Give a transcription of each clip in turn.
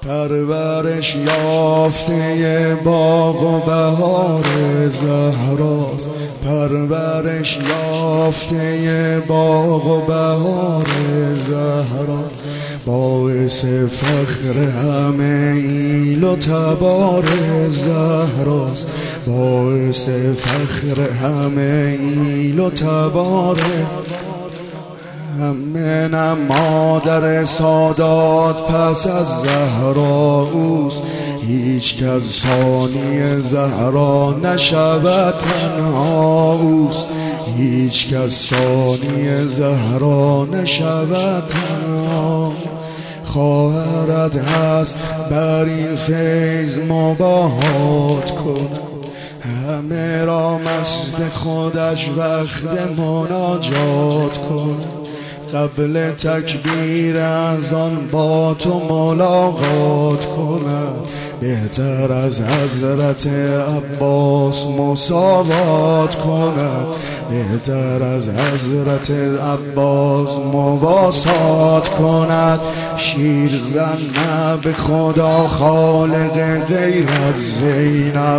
پرورش یافته باغ و بهار زهراست، پرورش یافته باغ و بهار زهرا، باعث فخر همه ایل و تبار زهراست، باعث فخر همه ایل و تبار. منم مادر سادات پس از زهرا اوست، هیچ کس ثانی زهرا نشود تنها اوست، هیچ کس ثانی زهرا نشود تنها. خواهرت هست بر این فیض مباهات کن، همه را مست خودش وقت مناجات کن، قبل تکبیر از آن با تو ملاقات کند، بهتر از حضرت عباس مساوات کند، بهتر از حضرت عباس مواسات کند. شیرزن به خدا خالق غیرت زینب،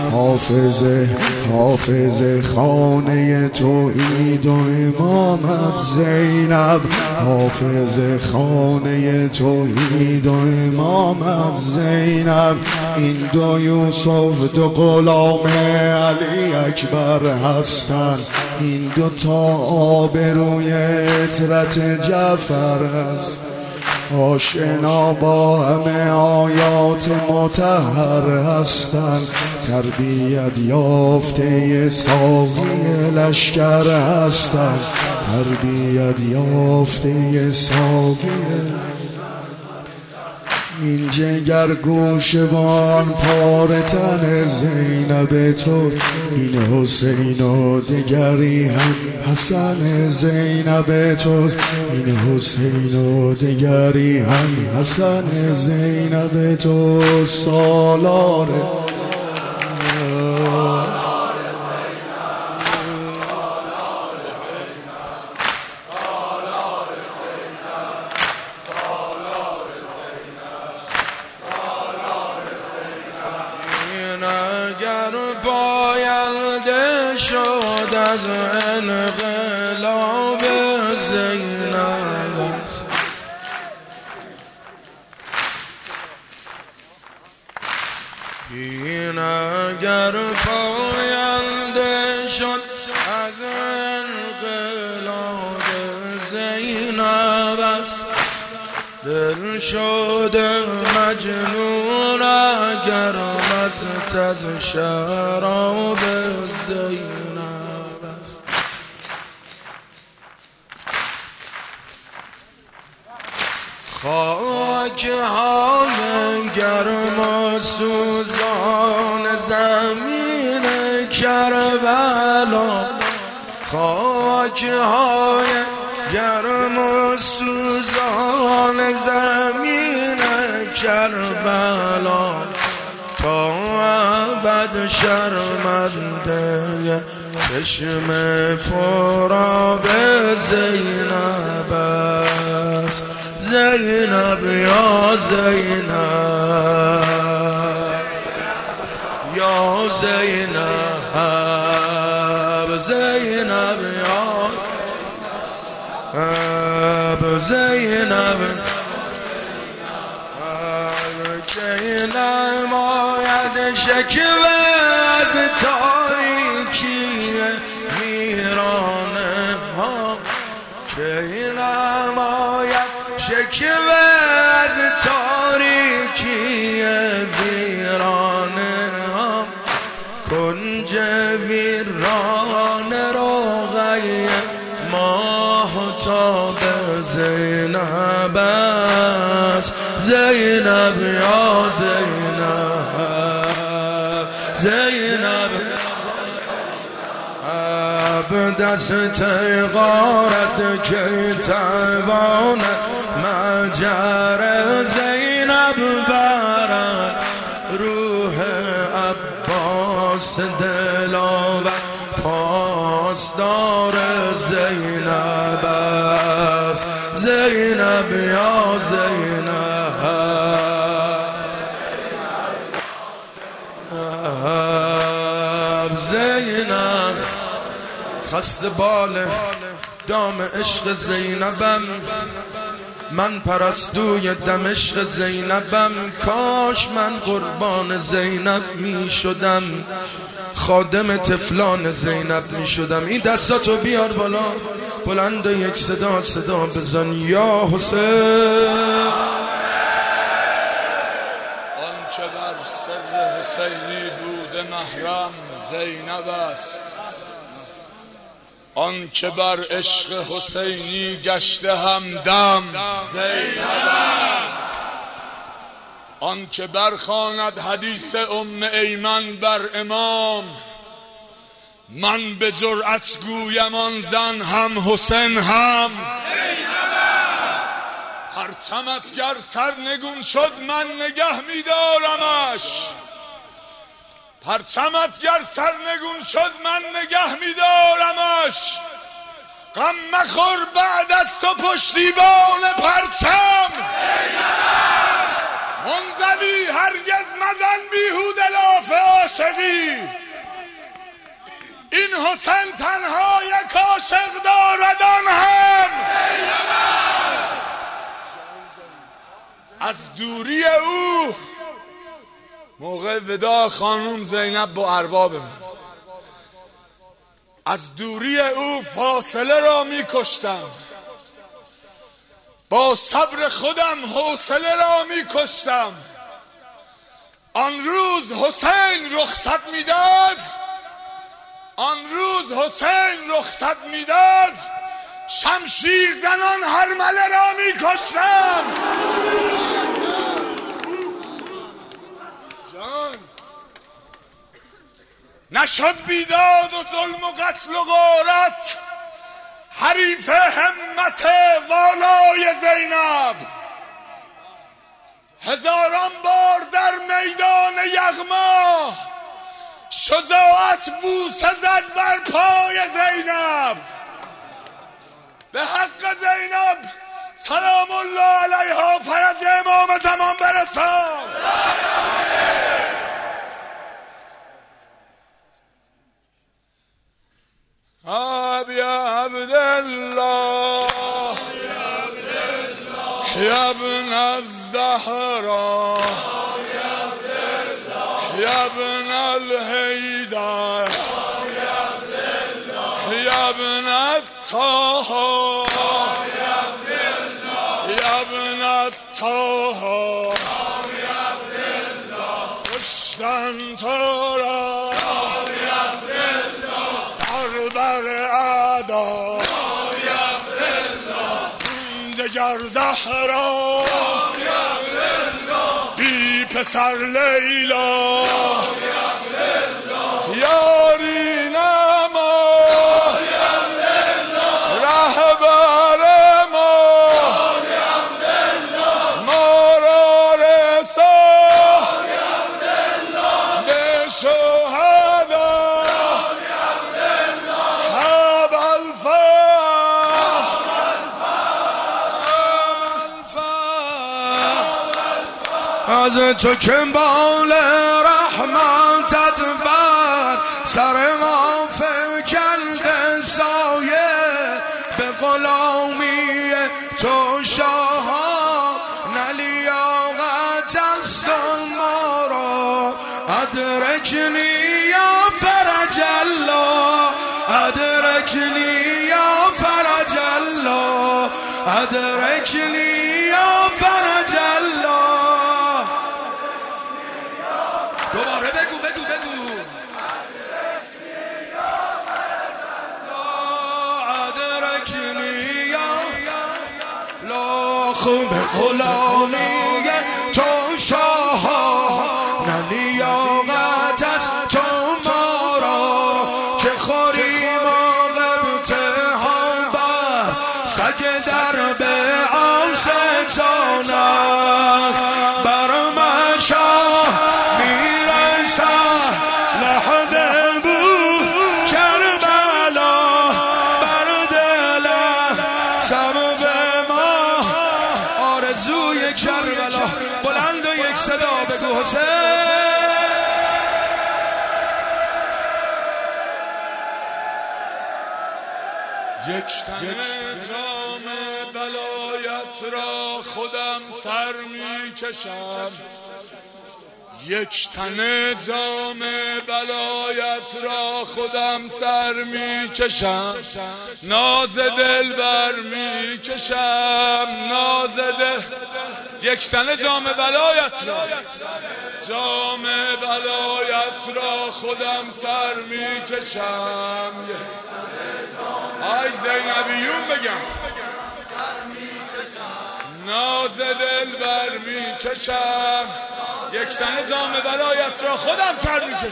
حافظ خانه توحید و امامت زینب، حافظ خانه توحید و امامت زینب. این دو یوسف دو غلام علی اکبر هستند، این دو تا آبروی عطرت جعفر هست، آشنا با همه آیات مطهر هستند، تربیت یافته ساقی لشکر هستند، تربیت یافته ساقی. این جگر گوشوان پار تن زینب تو، این حسین و دگری هم حسن زینب تو، این حسین و دگری هم حسن زینب تو. سالار اگر باینده شد از انقلاب زینب، این اگر باینده شد از انقلاب زینب است، دل شده مجنون اگر مست از شراب زینب است. خاک های گرم و سوزان زمین کربلا، خاک های گرم و سوزان زمین کربلا، تا ابد شرمنده چشم پرآب زینب است. زینب یا زینب، یا زینب، زینب یا زینب، که نماید شکوه از تاریکی ویرانه ها، که نماید شکوه از تاریکی ویرانه ها، کنج ویرانه روغی ماهتاب زینب است. زینب یا زینب، زینب دست غارت که تواند مجر زینب برد، روح عباس دلاور پاسدار زینب است. زینب یا زینب، خسته بال دام عشق زینبم، من پرستوی دمشق زینبم. کاش من قربان زینب می شدم، خادم طفلان زینب می شدم. این دستاتو بیار بالا بلند و یک صدا بزن یا حسین. آنچه بر سر حسینی بوده محرم زینب است، آنچه بر عشق حسینی گشته همدم زینب است، آنچه برخواند حدیث ام ایمن بر امام، من به جرأت گویم آن زن هم حسین هم زینب است. پرچمت گر سرنگون شد من نگه می‌دارمش، پرچمت گر سرنگون شد من نگه می‌دارمش. غم مخور بعد از تو پشتیبان پرچم منزوی هرگز مزن بیهوده لاف عاشقی. این حسین تنها یک عاشق دارد آن هم از دوری او. موقع ودا خانوم زینب با ارباب من، از دوری او فاصله را می کشتم، با صبر خودم حوصله را می کشتم. آن روز حسین رخصت میداد، آن روز حسین رخصت میداد، شمشیر زنان هرمله را می کشتم. نشد بیداد و ظلم و قتل و غارت حریف همت والای زینب. هزاران بار در میدان یغما شجاعت بوسه زد بر پای زینب. به حق زینب سلام الله علیها فرج امام زمان برسان. يا عبد الله يا ابن الزهراء يا ابن الهيدر يا ابن الطه يا ابن الطه کشتن تو را بر اعدا جگر زهرا بی پسر لیلا یاری نما رهبر ما ما را رسا به شهدا از تو که بال رحمتت بر سر ما فکند سایه، به غلامی تو شاها نلیاقت است ما را. ادرکنی یا فرج الله ادرکنی یا فرج الله ادرکنی یا فرج الله. دوباره بگو ادرکنی یا لا خوب غلامی تو شاها نلیاقت از تو ما را. که خوریم ابتهام بر سگ در به آستانت بر مشاه میرسد لحظه بود کربلا بر دل سبب ما آرزوی کربلا. بلند و یک صدا بگو حسین. یک تنه جام بلایت را خودم سر می کشم، یک تنه جام بلایت را خودم سر می کشم، ناز دلبر می کشم، ناز دل. یک تنه جام بلایت را، جام بلایت را خودم سر می کشم. آی زینبیون بگم، ناز دلبر می کشم، یک تنه جام بلایت را خودم سر می کشم.